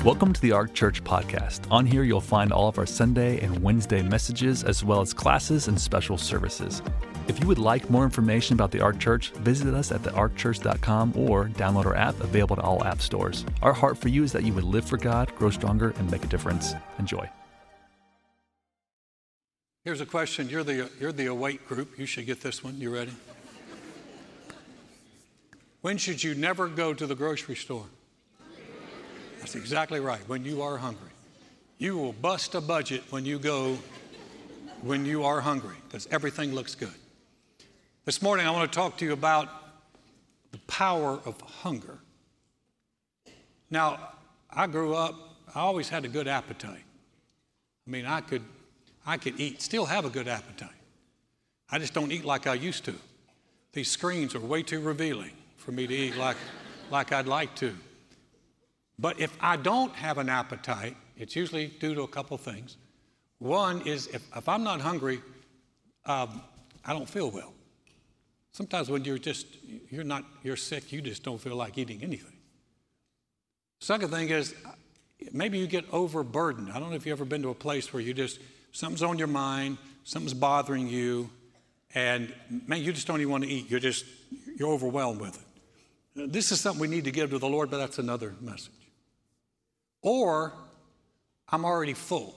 Welcome to the Ark Church podcast. On here, you'll find all of our Sunday and Wednesday messages, as well as classes and special services. If you would like more information about the Ark Church, visit us at thearkchurch.com or download our app, available to all app stores. Our heart for you is that you would live for God, grow stronger, and make a difference. Enjoy. Here's a question. You're the awake group. You should get this one. You ready? When should you never go to the grocery store? That's exactly right. When you are hungry. You will bust a budget when you are hungry, because everything looks good. This morning, I want to talk to you about the power of hunger. Now, I grew up, I always had a good appetite. I mean, I could eat, still have a good appetite. I just don't eat like I used to. These screens are way too revealing for me to eat like I'd like to. But if I don't have an appetite, it's usually due to a couple things. One is if I'm not hungry, I don't feel well. Sometimes when you're sick, you just don't feel like eating anything. Second thing is maybe you get overburdened. I don't know if you've ever been to a place where something's on your mind, something's bothering you, and man, you just don't even want to eat. You're overwhelmed with it. This is something we need to give to the Lord, but that's another message. Or I'm already full.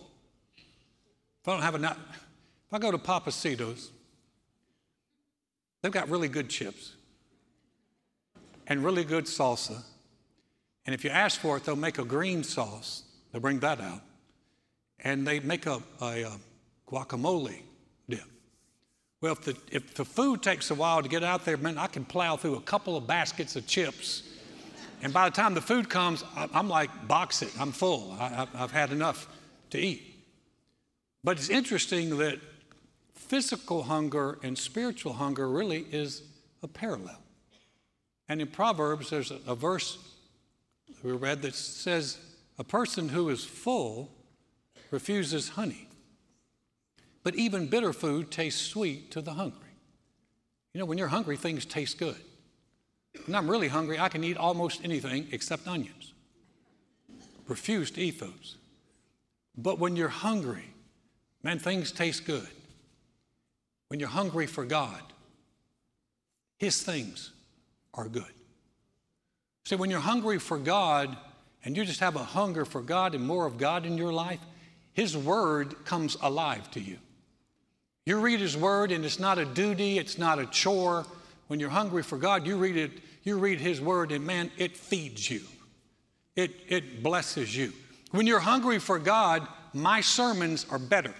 If I go to Pappasito's, they've got really good chips and really good salsa. And if you ask for it, they'll make a green sauce. They'll bring that out. And they make a guacamole dip. Well, if the food takes a while to get out there, man, I can plow through a couple of baskets of chips. And by the time the food comes, I'm like, box it. I'm full. I've had enough to eat. But it's interesting that physical hunger and spiritual hunger really is a parallel. And in Proverbs, there's a verse we read that says, a person who is full refuses honey. But even bitter food tastes sweet to the hungry. You know, when you're hungry, things taste good. When I'm really hungry, I can eat almost anything except onions. Refuse to eat those. But when you're hungry, man, things taste good. When you're hungry for God, His things are good. See, when you're hungry for God and you just have a hunger for God and more of God in your life, His Word comes alive to you. You read His Word and it's not a duty, it's not a chore. When you're hungry for God, you read His Word, and man, it feeds you. It blesses you. When you're hungry for God, my sermons are better.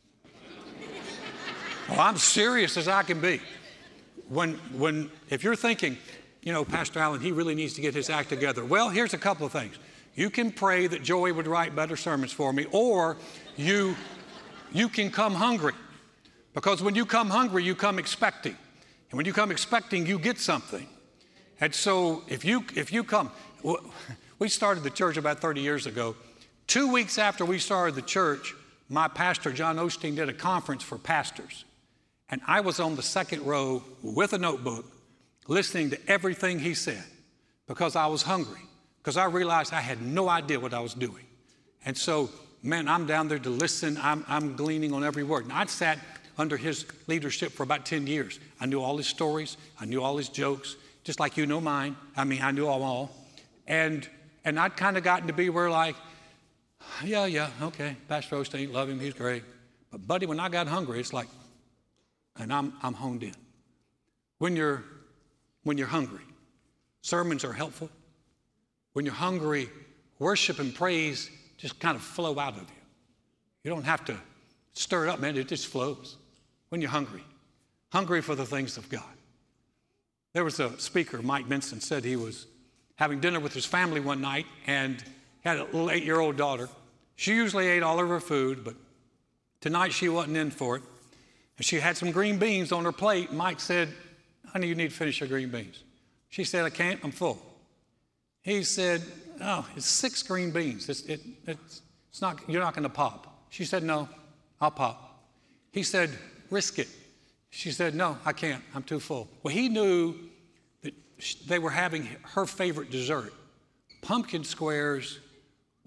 Oh, I'm serious as I can be. If you're thinking, you know, Pastor Allen, he really needs to get his act together. Well, here's a couple of things. You can pray that Joey would write better sermons for me, or you can come hungry. Because when you come hungry, you come expecting. And when you come expecting, you get something. And so if you come, we started the church about 30 years ago. 2 weeks after we started the church, my pastor, John Osteen, did a conference for pastors. And I was on the second row with a notebook, listening to everything he said, because I was hungry, because I realized I had no idea what I was doing. And so, man, I'm down there to listen. I'm gleaning on every word. And I'd sat under his leadership for about 10 years. I knew all his stories. I knew all his jokes, just like you know mine. I mean, I knew them all. And I'd kind of gotten to be where like, yeah, okay, Pastor Osteen, love him, he's great. But buddy, when I got hungry, it's like, and I'm honed in. When you're hungry, sermons are helpful. When you're hungry, worship and praise just kind of flow out of you. You don't have to stir it up, man, it just flows. When you're hungry for the things of God. There was a speaker, Mike Benson, said he was having dinner with his family one night and had a little 8-year-old daughter. She usually ate all of her food, but tonight she wasn't in for it. And she had some green beans on her plate. Mike said, honey, you need to finish your green beans. She said, I can't, I'm full. He said, oh, it's 6 green beans. It's not, you're not going to pop. She said, no, I'll pop. He said, risk it. She said, no, I can't. I'm too full. Well, he knew that they were having her favorite dessert, pumpkin squares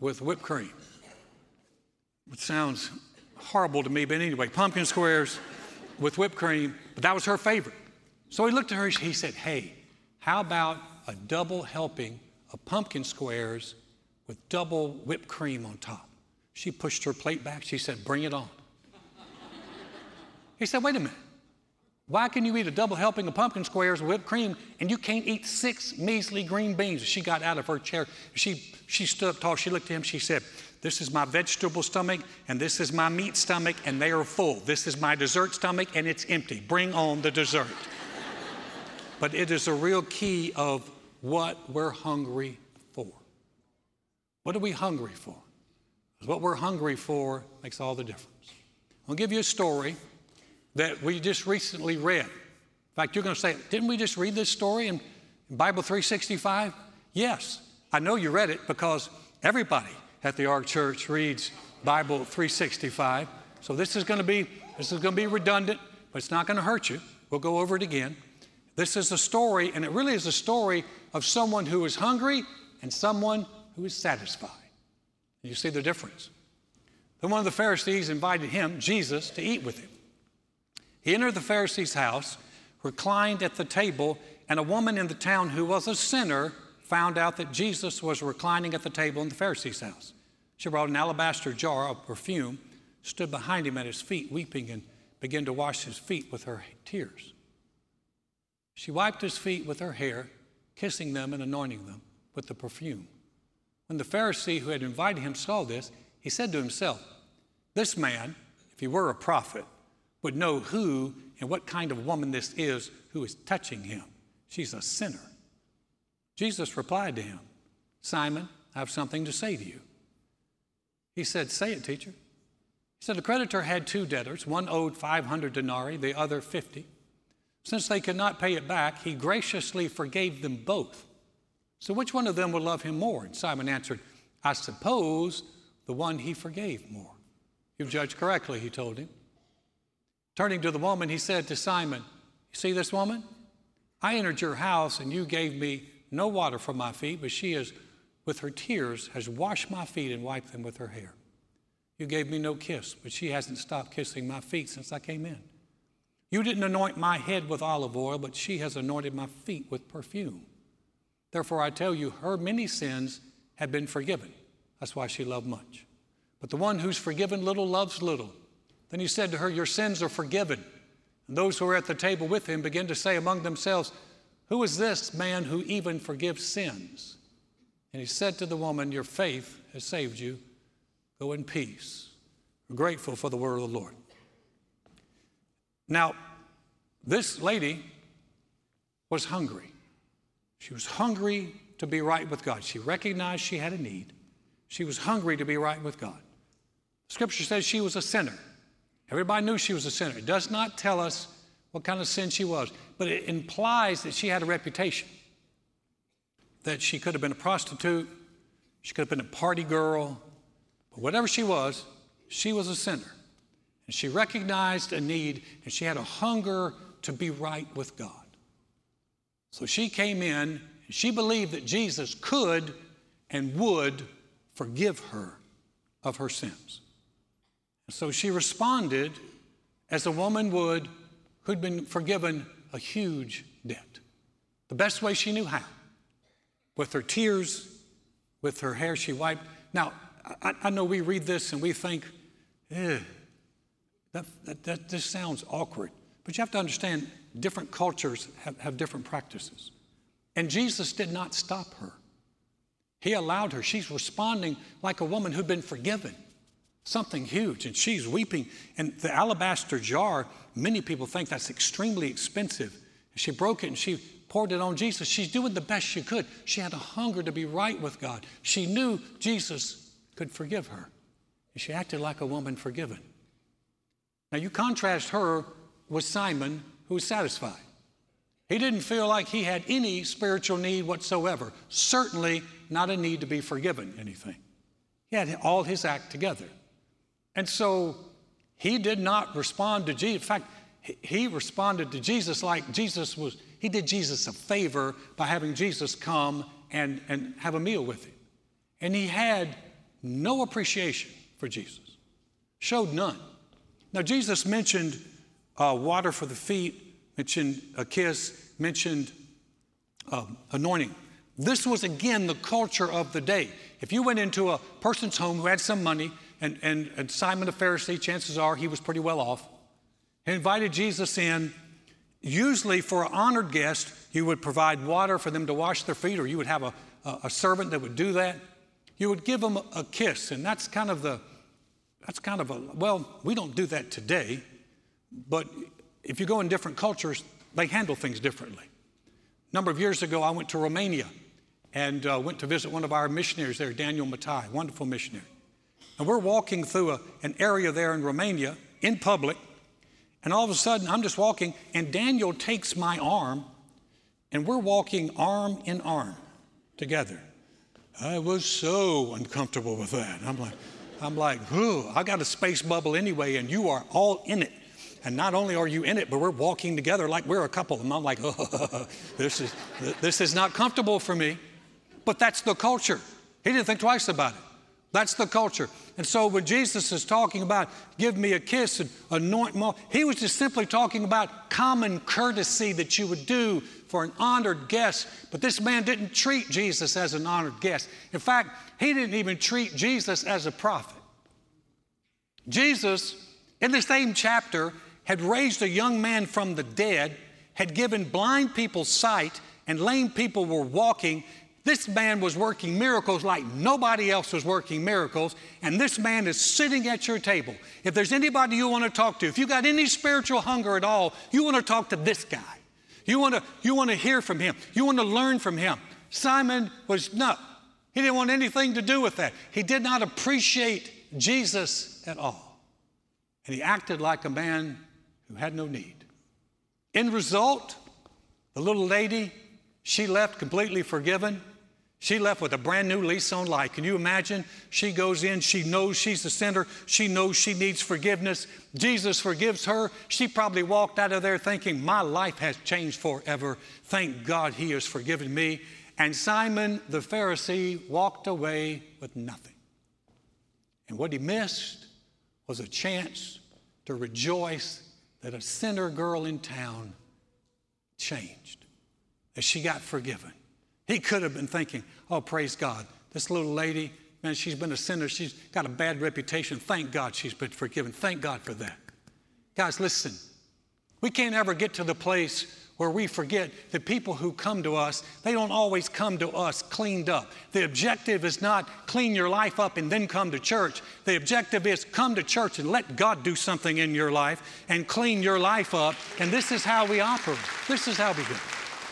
with whipped cream. It sounds horrible to me, but anyway, pumpkin squares with whipped cream, but that was her favorite. So he looked at her, he said, hey, how about a double helping of pumpkin squares with double whipped cream on top? She pushed her plate back. She said, bring it on. He said, wait a minute. Why can you eat a double helping of pumpkin squares with whipped cream and you can't eat 6 measly green beans? She got out of her chair. She stood up tall. She looked at him. She said, this is my vegetable stomach and this is my meat stomach and they are full. This is my dessert stomach and it's empty. Bring on the dessert. But it is a real key of what we're hungry for. What are we hungry for? Because what we're hungry for makes all the difference. I'll give you a story that we just recently read. In fact, you're going to say, didn't we just read this story in Bible 365? Yes, I know you read it because everybody at the Ark Church reads Bible 365. So this is going to be redundant, but it's not going to hurt you. We'll go over it again. This is a story, and it really is a story of someone who is hungry and someone who is satisfied. You see the difference. Then one of the Pharisees invited him, Jesus, to eat with him. He entered the Pharisee's house, reclined at the table, and a woman in the town who was a sinner found out that Jesus was reclining at the table in the Pharisee's house. She brought an alabaster jar of perfume, stood behind him at his feet, weeping, and began to wash his feet with her tears. She wiped his feet with her hair, kissing them and anointing them with the perfume. When the Pharisee who had invited him saw this, he said to himself, this man, if he were a prophet, would know who and what kind of woman this is who is touching him. She's a sinner. Jesus replied to him, Simon, I have something to say to you. He said, say it, teacher. He said, a creditor had 2 debtors. One owed 500 denarii, the other 50. Since they could not pay it back, he graciously forgave them both. So which one of them will love him more? And Simon answered, I suppose the one he forgave more. You've judged correctly, he told him. Turning to the woman, he said to Simon, you see this woman? I entered your house and you gave me no water for my feet, but she has, with her tears, has washed my feet and wiped them with her hair. You gave me no kiss, but she hasn't stopped kissing my feet since I came in. You didn't anoint my head with olive oil, but she has anointed my feet with perfume. Therefore, I tell you, her many sins have been forgiven. That's why she loved much. But the one who's forgiven little loves little. Then he said to her, your sins are forgiven. And those who were at the table with him began to say among themselves, who is this man who even forgives sins? And he said to the woman, your faith has saved you. Go in peace. We're grateful for the word of the Lord. Now, this lady was hungry. She was hungry to be right with God. She recognized she had a need. She was hungry to be right with God. Scripture says she was a sinner. Everybody knew she was a sinner. It does not tell us what kind of sin she was, but it implies that she had a reputation, that she could have been a prostitute, she could have been a party girl, but whatever she was a sinner. And she recognized a need, and she had a hunger to be right with God. So she came in, and she believed that Jesus could and would forgive her of her sins. And so she responded as a woman would who'd been forgiven a huge debt. The best way she knew how. With her tears, with her hair she wiped. Now, I know we read this and we think, that just sounds awkward. But you have to understand, different cultures have different practices. And Jesus did not stop her. He allowed her. She's responding like a woman who'd been forgiven. Something huge, and she's weeping. And the alabaster jar, many people think that's extremely expensive. She broke it and she poured it on Jesus. She's doing the best she could. She had a hunger to be right with God. She knew Jesus could forgive her. And she acted like a woman forgiven. Now you contrast her with Simon, who was satisfied. He didn't feel like he had any spiritual need whatsoever. Certainly not a need to be forgiven anything. He had all his act together. And so he did not respond to Jesus. In fact, he responded to Jesus like he did Jesus a favor by having Jesus come and have a meal with him. And he had no appreciation for Jesus, showed none. Now, Jesus mentioned water for the feet, mentioned a kiss, mentioned anointing. This was, again, the culture of the day. If you went into a person's home who had some money, and Simon the Pharisee, chances are he was pretty well off, he invited Jesus in. Usually for an honored guest, you would provide water for them to wash their feet, or you would have a servant that would do that. You would give them a kiss, and that's kind of a, well, we don't do that today, but if you go in different cultures, they handle things differently. A number of years ago, I went to Romania and went to visit one of our missionaries there, Daniel Matai, wonderful missionary. And we're walking through an area there in Romania in public, and all of a sudden, I'm just walking, and Daniel takes my arm, and we're walking arm in arm together. I was so uncomfortable with that. I'm like, I got a space bubble anyway, and you are all in it. And not only are you in it, but we're walking together like we're a couple. And I'm like, this is not comfortable for me. But that's the culture. He didn't think twice about it. That's the culture. And so when Jesus is talking about give me a kiss and anoint me, he was just simply talking about common courtesy that you would do for an honored guest. But this man didn't treat Jesus as an honored guest. In fact, he didn't even treat Jesus as a prophet. Jesus, in the same chapter, had raised a young man from the dead, had given blind people sight, and lame people were walking. This man was working miracles like nobody else was working miracles, and this man is sitting at your table. If there's anybody you want to talk to, if you got any spiritual hunger at all, you want to talk to this guy. You want to hear from him. You want to learn from him. Simon was no. He didn't want anything to do with that. He did not appreciate Jesus at all. And he acted like a man who had no need. End result, the little lady, she left completely forgiven. She left with a brand new lease on life. Can you imagine? She goes in, she knows she's a sinner. She knows she needs forgiveness. Jesus forgives her. She probably walked out of there thinking, my life has changed forever. Thank God he has forgiven me. And Simon the Pharisee walked away with nothing. And what he missed was a chance to rejoice that a sinner girl in town changed, that she got forgiven. He could have been thinking, oh, praise God, this little lady, man, she's been a sinner. She's got a bad reputation. Thank God she's been forgiven. Thank God for that. Guys, listen, we can't ever get to the place where we forget that people who come to us, they don't always come to us cleaned up. The objective is not clean your life up and then come to church. The objective is come to church and let God do something in your life and clean your life up. And this is how we operate. This is how we do it.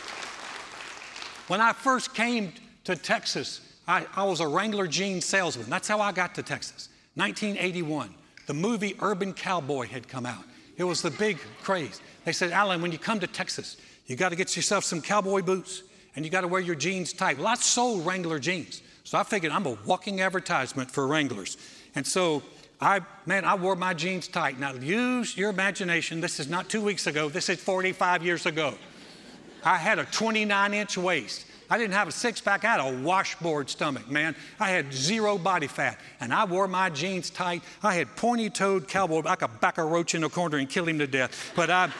When I first came to Texas, I was a Wrangler jeans salesman. That's how I got to Texas. 1981, the movie Urban Cowboy had come out. It was the big craze. They said, Alan, when you come to Texas, you got to get yourself some cowboy boots and you got to wear your jeans tight. Well, I sold Wrangler jeans. So I figured I'm a walking advertisement for Wranglers. And so I wore my jeans tight. Now use your imagination. This is not 2 weeks ago. This is 45 years ago. I had a 29-inch waist. I didn't have a six-pack. I had a washboard stomach, man. I had zero body fat, and I wore my jeans tight. I had pointy-toed cowboy. I could back a roach in a corner and kill him to death. But I'm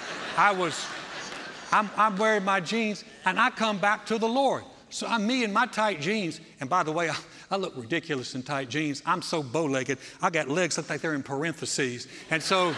wearing my jeans, and I come back to the Lord. So I'm me in my tight jeans. And by the way, I look ridiculous in tight jeans. I'm so bow-legged. I got legs that look like they're in parentheses. And so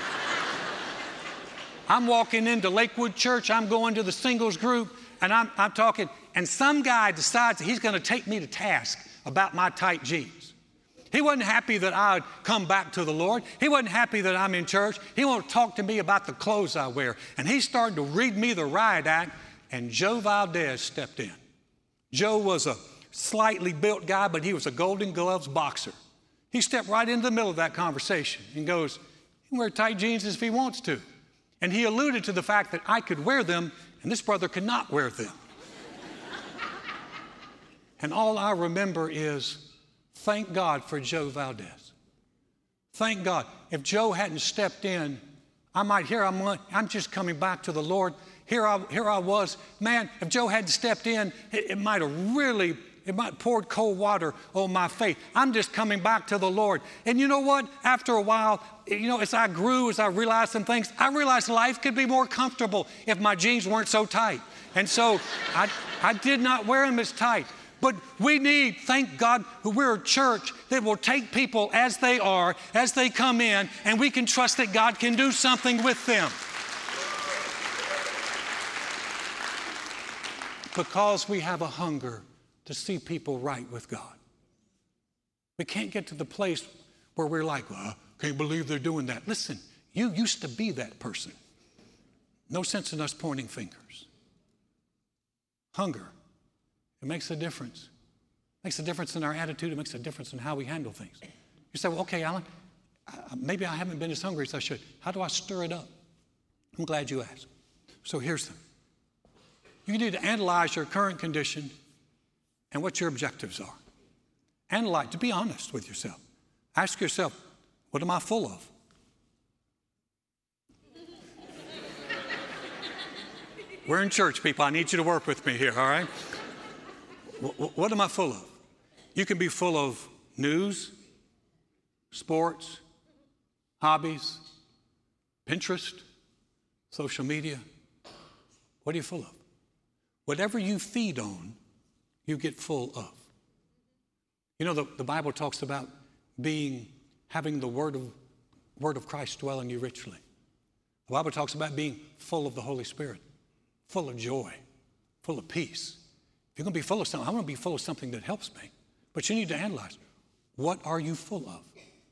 I'm walking into Lakewood Church. I'm going to the singles group, and I'm talking. And some guy decides that he's going to take me to task about my tight jeans. He wasn't happy that I'd come back to the Lord. He wasn't happy that I'm in church. He wanted to talk to me about the clothes I wear. And he started to read me the riot act, and Joe Valdez stepped in. Joe was a slightly built guy, but he was a Golden Gloves boxer. He stepped right into the middle of that conversation and goes, he can wear tight jeans if he wants to. And he alluded to the fact that I could wear them, and this brother could not wear them. And all I remember is, thank God for Joe Valdez. Thank God. If Joe hadn't stepped in, I'm just coming back to the Lord. Here I was. Man, if Joe hadn't stepped in, it might have really It might pour cold water on my faith. I'm just coming back to the Lord. And you know what? After a while, as I grew, as I realized some things, I realized life could be more comfortable if my jeans weren't so tight. And so I did not wear them as tight. But we need, thank God, we're a church that will take people as they are, as they come in, and we can trust that God can do something with them. Because we have a hunger to see people right with God. We can't get to the place where we're like, well, I can't believe they're doing that. Listen, you used to be that person. No sense in us pointing fingers. Hunger. It makes a difference. It makes a difference in our attitude. It makes a difference in how we handle things. You say, well, okay, Alan, maybe I haven't been as hungry as I should. How do I stir it up? I'm glad you asked. So here's them. You need to analyze your current condition and what your objectives are. Analyze, to be honest with yourself. Ask yourself, what am I full of? We're in church, people. I need you to work with me here, all right? What am I full of? You can be full of news, sports, hobbies, Pinterest, social media. What are you full of? Whatever you feed on, you get full of. You know, the Bible talks about having the word of Christ dwell in you richly. The Bible talks about being full of the Holy Spirit, full of joy, full of peace. If you're going to be full of something, I want to be full of something that helps me. But you need to analyze, what are you full of?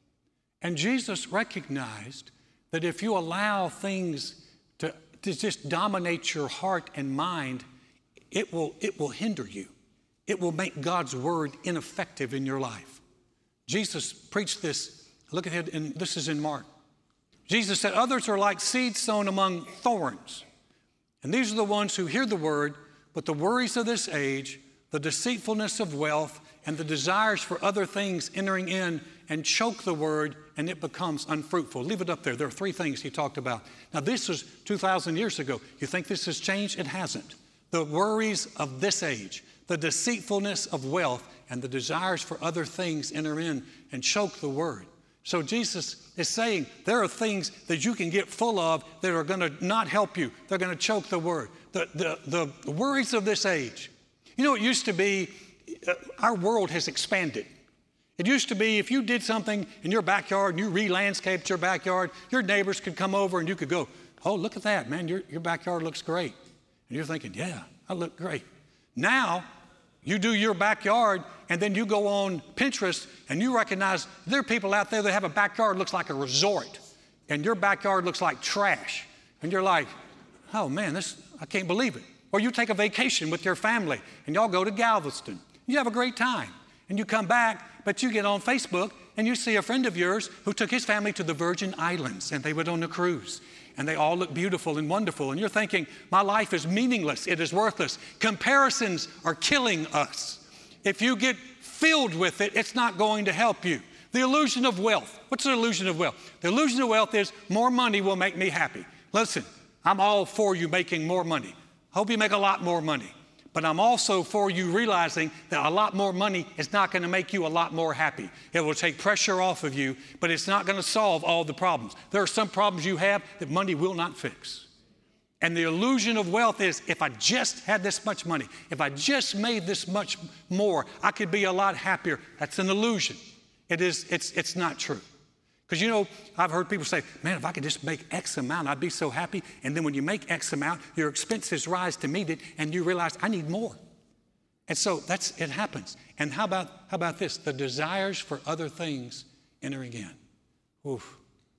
And Jesus recognized that if you allow things to just dominate your heart and mind, it will hinder you. It will make God's word ineffective in your life. Jesus preached this. Look at it, and this is in Mark. Jesus said, others are like seed sown among thorns. And these are the ones who hear the word, but the worries of this age, the deceitfulness of wealth, and the desires for other things entering in and choke the word, and it becomes unfruitful. Leave it up there. There are three things he talked about. Now, this was 2,000 years ago. You think this has changed? It hasn't. The worries of this age, the deceitfulness of wealth, and the desires for other things enter in and choke the word. So Jesus is saying there are things that you can get full of that are going to not help you. They're going to choke the word. The worries of this age. You know, it used to be, our world has expanded. It used to be if you did something in your backyard and you re-landscaped your backyard, your neighbors could come over and you could go, oh, look at that, man, your backyard looks great. And you're thinking, yeah, I look great. Now, you do your backyard, and then you go on Pinterest, and you recognize there are people out there that have a backyard that looks like a resort, and your backyard looks like trash. And you're like, oh, man, I can't believe it. Or you take a vacation with your family, and y'all go to Galveston. You have a great time, and you come back, but you get on Facebook, and you see a friend of yours who took his family to the Virgin Islands, and they went on a cruise. And they all look beautiful and wonderful. And you're thinking, my life is meaningless. It is worthless. Comparisons are killing us. If you get filled with it, it's not going to help you. The illusion of wealth. What's the illusion of wealth? The illusion of wealth is more money will make me happy. Listen, I'm all for you making more money. Hope you make a lot more money. But I'm also for you realizing that a lot more money is not going to make you a lot more happy. It will take pressure off of you, but it's not going to solve all the problems. There are some problems you have that money will not fix. And the illusion of wealth is, if I just had this much money, if I just made this much more, I could be a lot happier. That's an illusion. It's not true. Because, you know, I've heard people say, man, if I could just make X amount, I'd be so happy. And then when you make X amount, your expenses rise to meet it, and you realize, I need more. And so it happens. And how about this? The desires for other things entering in. Oof.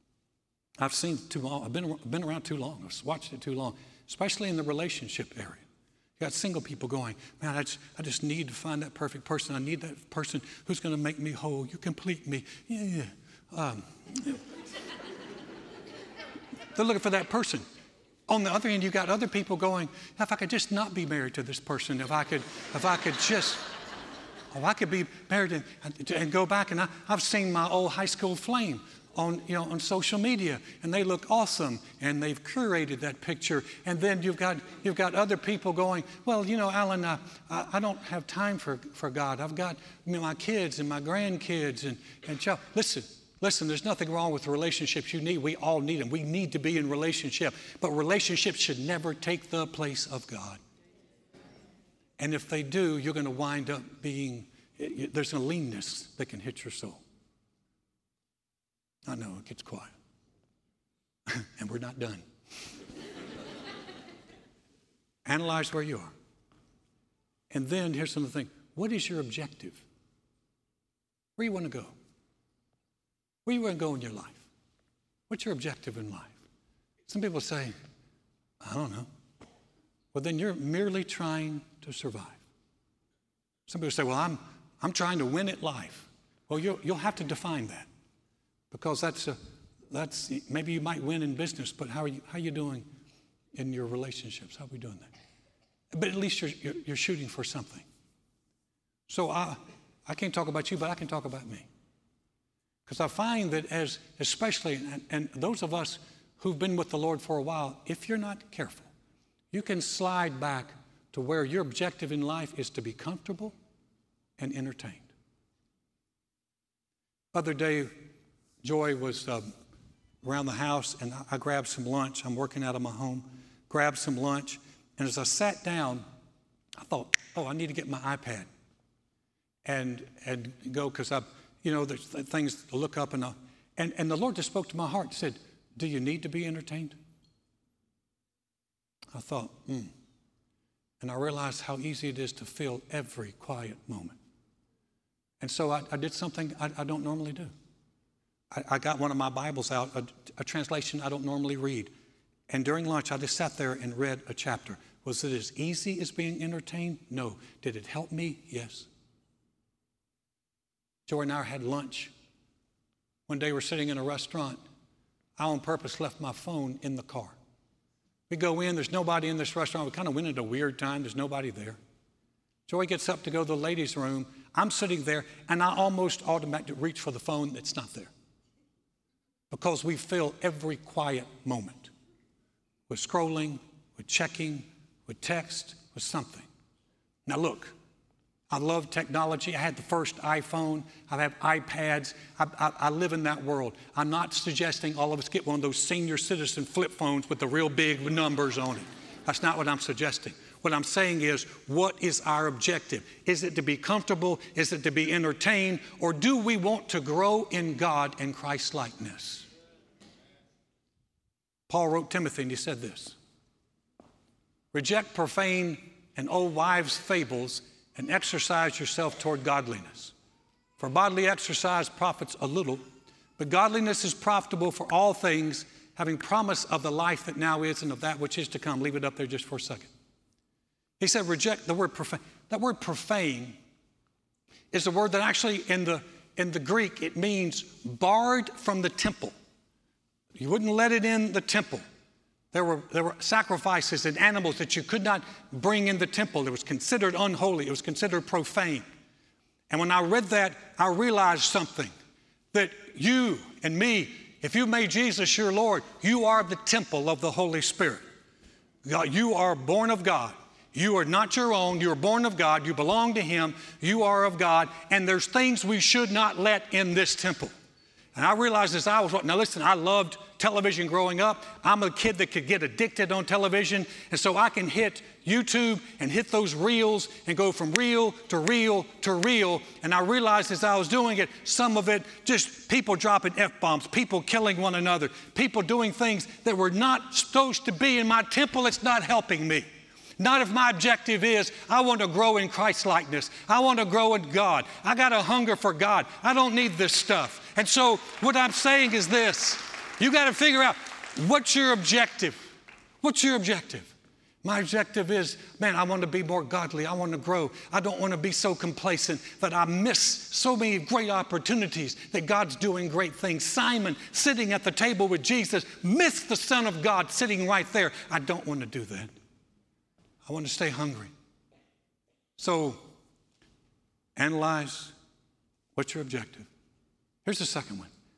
I've seen too long. I've been around too long. I've watched it too long, especially in the relationship area. You got single people going, man, I just need to find that perfect person. I need that person who's going to make me whole. You complete me. Yeah. They're looking for that person. On the other hand, you got other people going, if I could just not be married to this person, if I could be married and go back. And I've seen my old high school flame on social media, and they look awesome, and they've curated that picture. And then you've got other people going, well, Alan, I don't have time for God. I've got my kids and my grandkids and child. Listen, there's nothing wrong with the relationships you need. We all need them. We need to be in relationship. But relationships should never take the place of God. And if they do, you're going to wind up there's a leanness that can hit your soul. I know, it gets quiet. And we're not done. Analyze where you are. And then here's another thing. What is your objective? Where do you want to go? Where do you want to go in your life? What's your objective in life? Some people say, I don't know. Well, then you're merely trying to survive. Some people say, well, I'm trying to win at life. Well, you'll have to define that, because that's maybe you might win in business, but how are you doing in your relationships? How are we doing that? But at least you're shooting for something. So I can't talk about you, but I can talk about me. Because I find that especially those of us who've been with the Lord for a while, if you're not careful, you can slide back to where your objective in life is to be comfortable and entertained. Other day, Joy was around the house, and I grabbed some lunch. I'm working out of my home, grabbed some lunch, and as I sat down, I thought, I need to get my iPad and go, because there's things to look up, and the Lord just spoke to my heart and said, do you need to be entertained? I thought, And I realized how easy it is to fill every quiet moment. And so I did something I don't normally do. I got one of my Bibles out, a translation I don't normally read. And during lunch, I just sat there and read a chapter. Was it as easy as being entertained? No. Did it help me? Yes. Joy and I had lunch. One day we're sitting in a restaurant. I on purpose left my phone in the car. We go in, there's nobody in this restaurant. We kind of went at a weird time. There's nobody there. Joy gets up to go to the ladies' room. I'm sitting there, and I almost automatically reach for the phone that's not there. Because we fill every quiet moment with scrolling, with checking, with text, with something. Now look, I love technology. I had the first iPhone. I have iPads. I live in that world. I'm not suggesting all of us get one of those senior citizen flip phones with the real big numbers on it. That's not what I'm suggesting. What I'm saying is, what is our objective? Is it to be comfortable? Is it to be entertained? Or do we want to grow in God and Christ-likeness? Paul wrote Timothy, and he said this: reject profane and old wives' fables, and exercise yourself toward godliness. For bodily exercise profits a little, but godliness is profitable for all things, having promise of the life that now is and of that which is to come. Leave it up there just for a second. He said reject the word profane. That word profane is a word that actually in the Greek, it means barred from the temple. You wouldn't let it in the temple. There were sacrifices and animals that you could not bring in the temple. It was considered unholy. It was considered profane. And when I read that, I realized something, that you and me, if you made Jesus your Lord, you are the temple of the Holy Spirit. God, you are born of God. You are not your own. You are born of God. You belong to Him. You are of God. And there's things we should not let in this temple. And I realized as I was, now listen, I loved television growing up. I'm a kid that could get addicted on television. And so I can hit YouTube and hit those reels and go from reel to reel to reel. And I realized as I was doing it, some of it just people dropping F-bombs, people killing one another, people doing things that were not supposed to be in my temple. It's not helping me. Not if my objective is, I want to grow in Christ-likeness. I want to grow in God. I got a hunger for God. I don't need this stuff. And so what I'm saying is this. You got to figure out, what's your objective? What's your objective? My objective is, man, I want to be more godly. I want to grow. I don't want to be so complacent that I miss so many great opportunities that God's doing great things. Simon, sitting at the table with Jesus, missed the Son of God sitting right there. I don't want to do that. I want to stay hungry. So, analyze what's your objective. Here's the second one.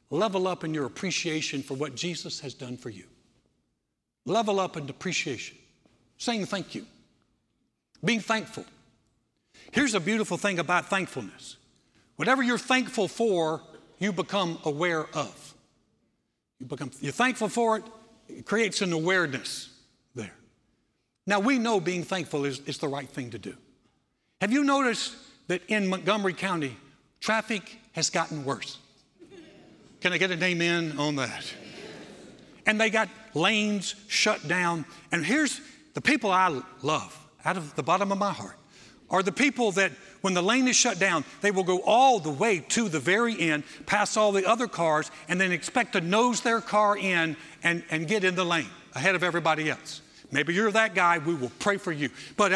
level up in your appreciation for what Jesus has done for you. Level up in appreciation. Saying thank you. Being thankful. Here's a beautiful thing about thankfulness. Whatever you're thankful for, you become aware of. You're thankful for it, it creates an awareness there. Now, we know being thankful is the right thing to do. Have you noticed that in Montgomery County, traffic has gotten worse? Can I get an amen on that? And they got lanes shut down. And here's the people I love, out of the bottom of my heart, are the people that when the lane is shut down, they will go all the way to the very end, pass all the other cars, and then expect to nose their car in and get in the lane ahead of everybody else. Maybe you're that guy, we will pray for you. But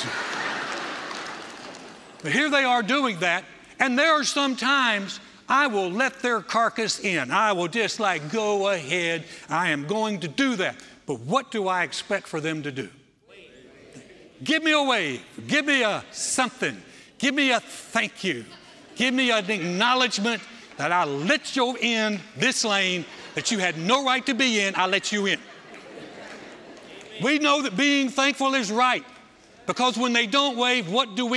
here they are doing that, and there are some times I will let their carcass in. I will just go ahead. I am going to do that. But what do I expect for them to do? Give me a wave. Give me a something. Give me a thank you. Give me an acknowledgement that I let you in this lane that you had no right to be in. I let you in. We know that being thankful is right, because when they don't wave, what do?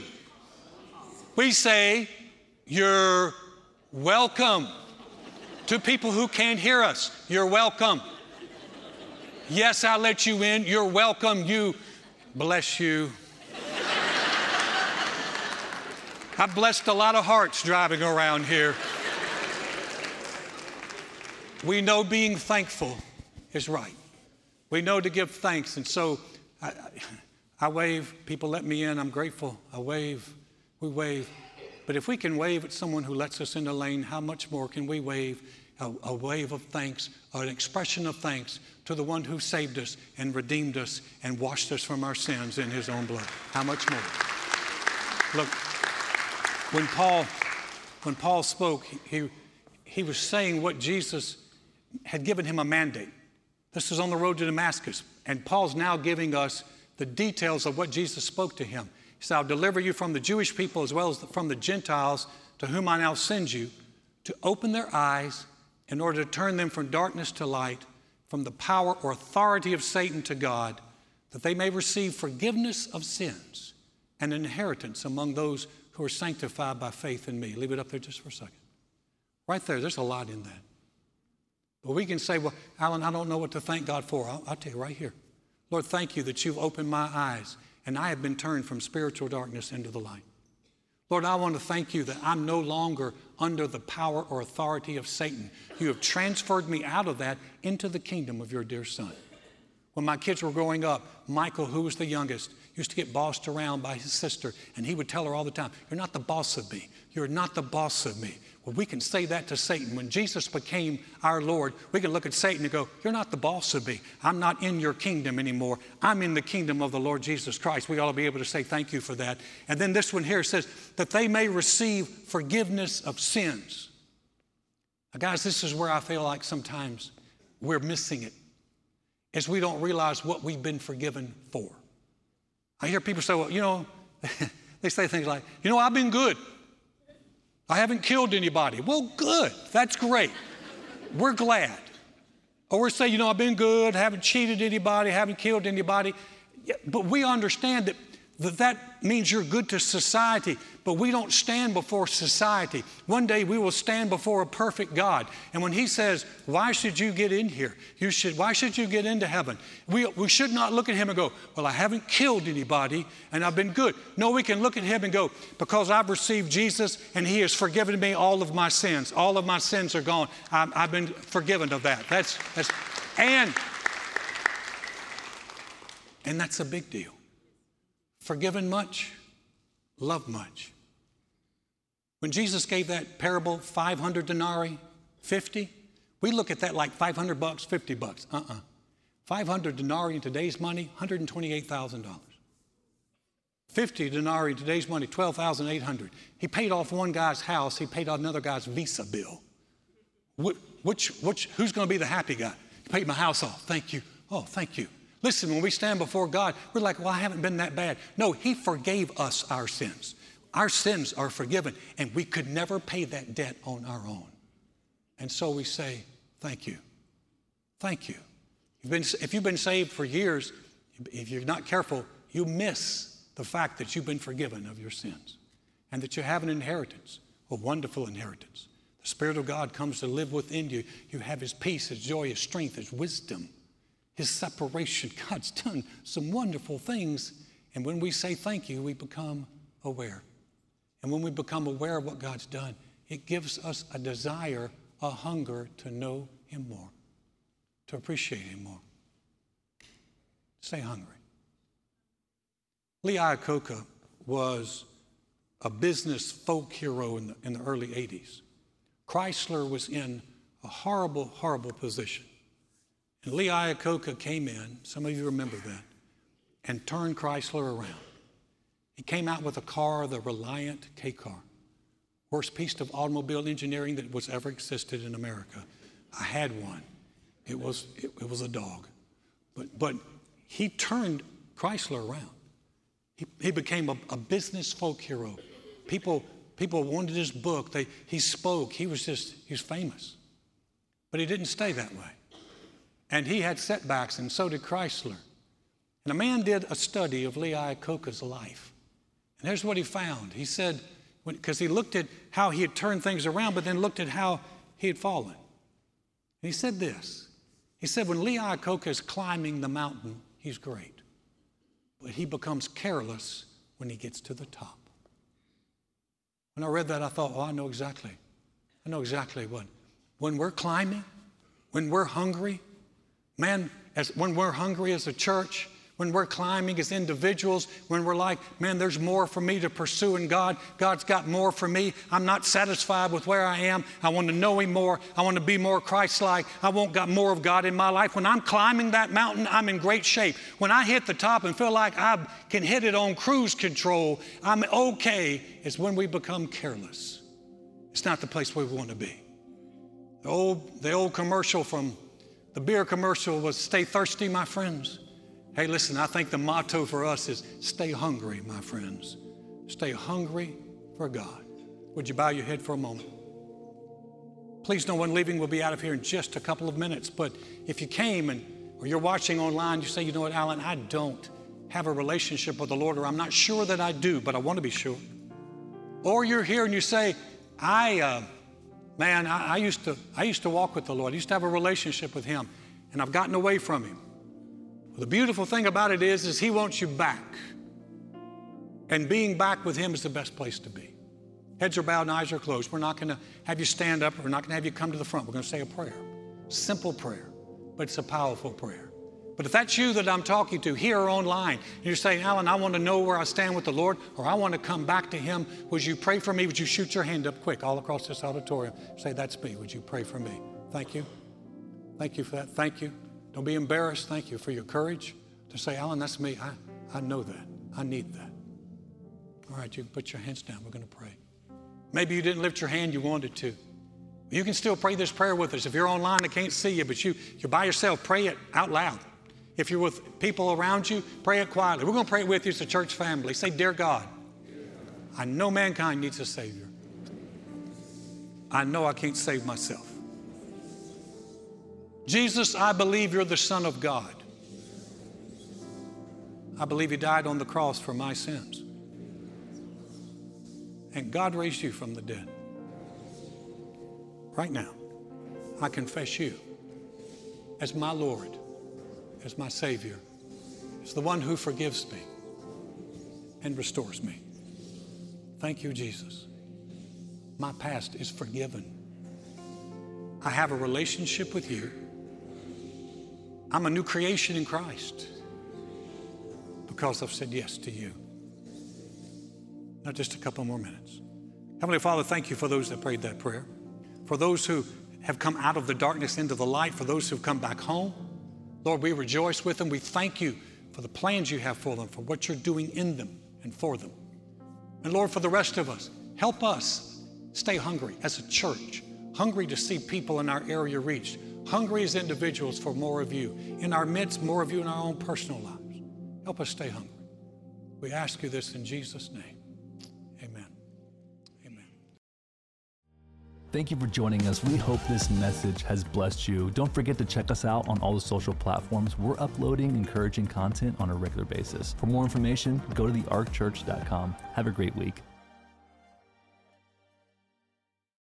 We say, you're welcome. To people who can't hear us, you're welcome. Yes, I let you in. You're welcome. You, bless you. I've blessed a lot of hearts driving around here. We know being thankful is right. We know to give thanks. And so I wave. People let me in. I'm grateful. I wave. We wave. But if we can wave at someone who lets us in the lane, how much more can we wave a wave of thanks, an expression of thanks to the one who saved us and redeemed us and washed us from our sins in his own blood? How much more? Look, when Paul spoke, he was saying what Jesus had given him a mandate. This is on the road to Damascus, and Paul's now giving us the details of what Jesus spoke to him. He said, I'll deliver you from the Jewish people as well as from the Gentiles, to whom I now send you, to open their eyes in order to turn them from darkness to light, from the power or authority of Satan to God, that they may receive forgiveness of sins and inheritance among those who are sanctified by faith in me. Leave it up there just for a second. Right there, there's a lot in that. But we can say, well, Alan, I don't know what to thank God for. I'll tell you right here. Lord, thank you that you've opened my eyes and I have been turned from spiritual darkness into the light. Lord, I want to thank you that I'm no longer under the power or authority of Satan. You have transferred me out of that into the kingdom of your dear Son. When my kids were growing up, Michael, who was the youngest, used to get bossed around by his sister, and he would tell her all the time, you're not the boss of me. You're not the boss of me. Well, we can say that to Satan. When Jesus became our Lord, we can look at Satan and go, you're not the boss of me. I'm not in your kingdom anymore. I'm in the kingdom of the Lord Jesus Christ. We ought to be able to say thank you for that. And then this one here says, that they may receive forgiveness of sins. Now, guys, this is where I feel like sometimes we're missing it, is we don't realize what we've been forgiven for. I hear people say, well, they say things like, I've been good. I haven't killed anybody. Well, good. That's great. We're glad. Or we say, I've been good, haven't cheated anybody, haven't killed anybody. Yeah, but we understand that means you're good to society, but we don't stand before society. One day we will stand before a perfect God. And when he says, why should you get in here? Why should you get into heaven? We should not look at him and go, well, I haven't killed anybody and I've been good. No, we can look at him and go, because I've received Jesus and he has forgiven me all of my sins. All of my sins are gone. I've been forgiven of that. And that's a big deal. Forgiven much, love much. When Jesus gave that parable, 500 denarii, 50, we look at that like $500, $50. 500 denarii in today's money, $128,000. 50 denarii in today's money, $12,800. He paid off one guy's house. He paid off another guy's Visa bill. Who's going to be the happy guy? He paid my house off. Thank you. Oh, thank you. Listen, when we stand before God, we're like, well, I haven't been that bad. No, he forgave us our sins. Our sins are forgiven, and we could never pay that debt on our own. And so we say, thank you. Thank you. If you've been saved for years, if you're not careful, you miss the fact that you've been forgiven of your sins and that you have an inheritance, a wonderful inheritance. The Spirit of God comes to live within you. You have His peace, His joy, His strength, His wisdom, His separation. God's done some wonderful things. And when we say thank you, we become aware. And when we become aware of what God's done, it gives us a desire, a hunger to know Him more, to appreciate Him more. Stay hungry. Lee Iacocca was a business folk hero in the early 80s. Chrysler was in a horrible, horrible position. And Lee Iacocca came in, some of you remember that, and turned Chrysler around. He came out with a car, the Reliant K-Car. Worst piece of automobile engineering that was ever existed in America. I had one. It was a dog. But he turned Chrysler around. He became a business folk hero. People wanted his book. He spoke. He was famous. But he didn't stay that way. And he had setbacks, and so did Chrysler. And a man did a study of Lee Iacocca's life. And here's what he found. He said, because he looked at how he had turned things around, but then looked at how he had fallen. And he said this. He said, when Lee Iacocca is climbing the mountain, he's great. But he becomes careless when he gets to the top. When I read that, I thought, I know exactly what. When we're climbing, when we're hungry, man, when we're hungry as a church, when we're climbing as individuals, when we're like, man, there's more for me to pursue in God. God's got more for me. I'm not satisfied with where I am. I want to know Him more. I want to be more Christ-like. I want more of God in my life. When I'm climbing that mountain, I'm in great shape. When I hit the top and feel like I can hit it on cruise control, I'm okay, is when we become careless. It's not the place where we want to be. The old commercial from the beer commercial was, stay thirsty, my friends. Hey, listen, I think the motto for us is stay hungry, my friends. Stay hungry for God. Would you bow your head for a moment? Please, no one leaving. We'll be out of here in just a couple of minutes. But if you came or you're watching online, you say, you know what, Alan, I don't have a relationship with the Lord, or I'm not sure that I do, but I want to be sure. Or you're here and you say, I used to walk with the Lord. I used to have a relationship with Him, and I've gotten away from Him. Well, the beautiful thing about it is He wants you back. And being back with Him is the best place to be. Heads are bowed and eyes are closed. We're not going to have you stand up. We're not going to have you come to the front. We're going to say a prayer. Simple prayer, but it's a powerful prayer. But if that's you that I'm talking to here or online, and you're saying, Alan, I want to know where I stand with the Lord, or I want to come back to Him, would you pray for me? Would you shoot your hand up quick all across this auditorium? Say, that's me. Would you pray for me? Thank you. Thank you for that. Thank you. Don't be embarrassed. Thank you for your courage to say, Alan, that's me. I know that. I need that. All right, you can put your hands down. We're going to pray. Maybe you didn't lift your hand. You wanted to. You can still pray this prayer with us. If you're online, I can't see you, but you're by yourself. Pray it out loud. If you're with people around you, pray it quietly. We're going to pray it with you as a church family. Say, dear God, I know mankind needs a Savior. I know I can't save myself. Jesus, I believe you're the Son of God. I believe you died on the cross for my sins. And God raised you from the dead. Right now, I confess you as my Lord, as my Savior, as the one who forgives me and restores me. Thank you, Jesus. My past is forgiven. I have a relationship with you. I'm a new creation in Christ because I've said yes to you. Now, just a couple more minutes. Heavenly Father, thank you for those that prayed that prayer. For those who have come out of the darkness into the light, for those who've come back home, Lord, we rejoice with them. We thank you for the plans you have for them, for what you're doing in them and for them. And Lord, for the rest of us, help us stay hungry as a church, hungry to see people in our area reached, hungry as individuals for more of you. In our midst, more of you in our own personal lives. Help us stay hungry. We ask you this in Jesus' name. Amen. Amen. Thank you for joining us. We hope this message has blessed you. Don't forget to check us out on all the social platforms. We're uploading encouraging content on a regular basis. For more information, go to thearkchurch.com. Have a great week.